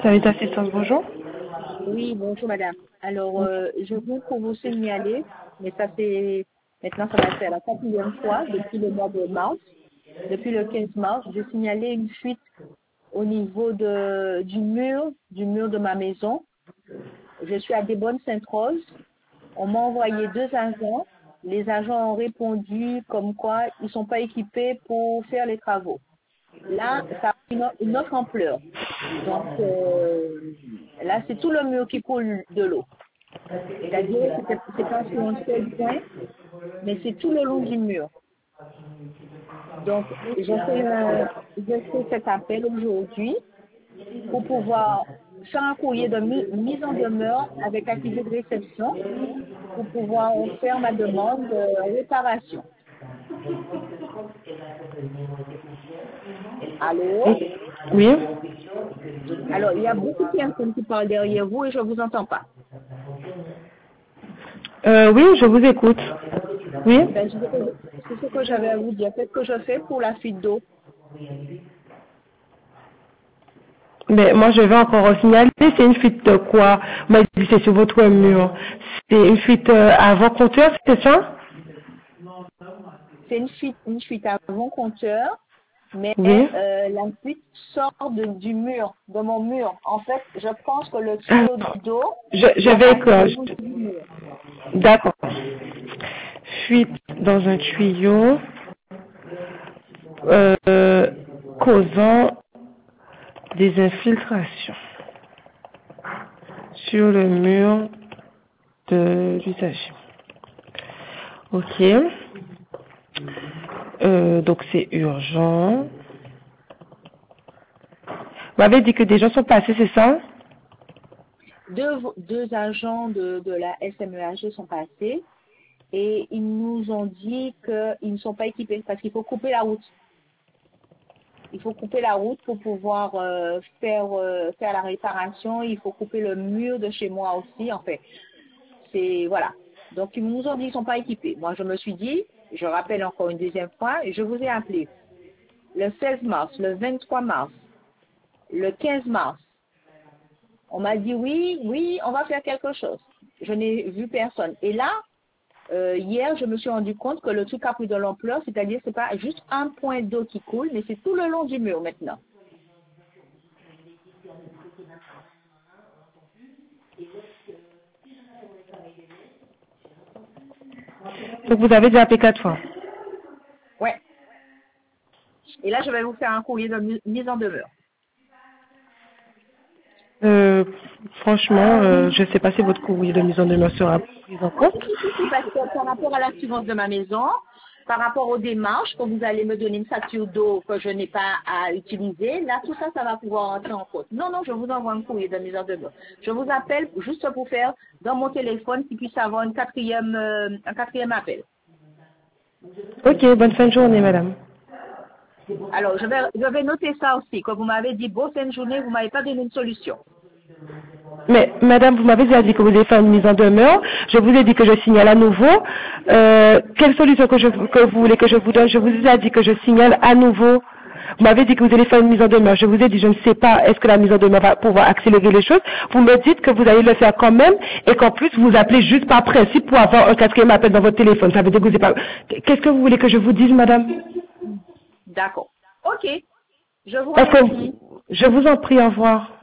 Service d'assistance, bonjour. Oui, bonjour madame. Alors, je viens pour vous signaler, mais ça fait, maintenant ça va faire la quatrième fois depuis le mois de mars, depuis le 15 mars, j'ai signalé une fuite au niveau du mur de ma maison. Je suis à Desbonnes-Sainte-Rose. On m'a envoyé 2 agents. Les agents ont répondu comme quoi ils ne sont pas équipés pour faire les travaux. Là, ça a une autre ampleur. Donc, là, c'est tout le mur qui coule de l'eau. C'est-à-dire que c'est pas sur un seul point, mais c'est tout le long du mur. Donc, je fais cet appel aujourd'hui pour pouvoir faire un courrier de mise en demeure avec accusé de réception pour pouvoir faire ma demande de réparation. Allô? Oui. Alors, il y a beaucoup de personnes qui parlent derrière vous et je ne vous entends pas. Oui, je vous écoute. Oui. Ben, c'est ce que j'avais à vous dire. Qu'est-ce que je fais pour la fuite d'eau? Mais moi, je vais encore signaler, c'est une fuite de quoi? Moi, c'est sur votre mur. C'est une fuite avant compteur, c'est ça? C'est une fuite avant compteur, mais Oui. la fuite sort du mur, de mon mur. En fait, je pense que le Ah, tuyau d'eau je doit vais passer éclore. le long du mur. D'accord. Fuite dans un tuyau causant des infiltrations sur le mur de l'usager. Ok. Donc c'est urgent. Vous m'avez dit que des gens sont passés, c'est ça? Deux agents de la SMEAG sont passés et ils nous ont dit qu'ils ne sont pas équipés parce qu'il faut couper la route. Il faut couper la route pour pouvoir faire la réparation. Il faut couper le mur de chez moi aussi, en fait. C'est, voilà. Donc, ils nous ont dit qu'ils ne sont pas équipés. Moi, je me suis dit, je rappelle encore une deuxième fois, je vous ai appelé le 16 mars, le 23 mars, le 15 mars. On m'a dit oui, on va faire quelque chose. Je n'ai vu personne. Et là, hier, je me suis rendu compte que le truc a pris de l'ampleur, c'est-à-dire c'est pas juste un point d'eau qui coule, mais c'est tout le long du mur maintenant. Donc vous avez déjà appelé 4 fois. Ouais. Et là, je vais vous faire un courrier de mise en demeure. Franchement, je ne sais pas si votre courrier de mise en demeure sera pris en compte. Si, parce que par rapport à l'assurance de ma maison, par rapport aux démarches, quand vous allez me donner une facture d'eau que je n'ai pas à utiliser, là, tout ça, ça va pouvoir entrer en compte. Non, je vous envoie un courrier de mise en demeure. Je vous appelle juste pour faire dans mon téléphone qu'il puisse avoir un quatrième appel. Ok, bonne fin de journée, madame. Alors, je vais noter ça aussi. Quand vous m'avez dit, bon, c'est une journée, vous ne m'avez pas donné une solution. Mais madame, vous m'avez déjà dit que vous avez fait une mise en demeure. Je vous ai dit que je signale à nouveau. Quelle solution que vous voulez que je vous donne? Je vous ai déjà dit que je signale à nouveau. Vous m'avez dit que vous allez faire une mise en demeure. Je vous ai dit, je ne sais pas, est-ce que la mise en demeure va pouvoir accélérer les choses. Vous me dites que vous allez le faire quand même et qu'en plus vous appelez juste par principe pour avoir un quatrième appel dans votre téléphone. Ça veut dire que vous n'avez pas... Qu'est-ce que vous voulez que je vous dise, madame? D'accord. OK. Je vous Parce que remercie. je vous en prie, au revoir.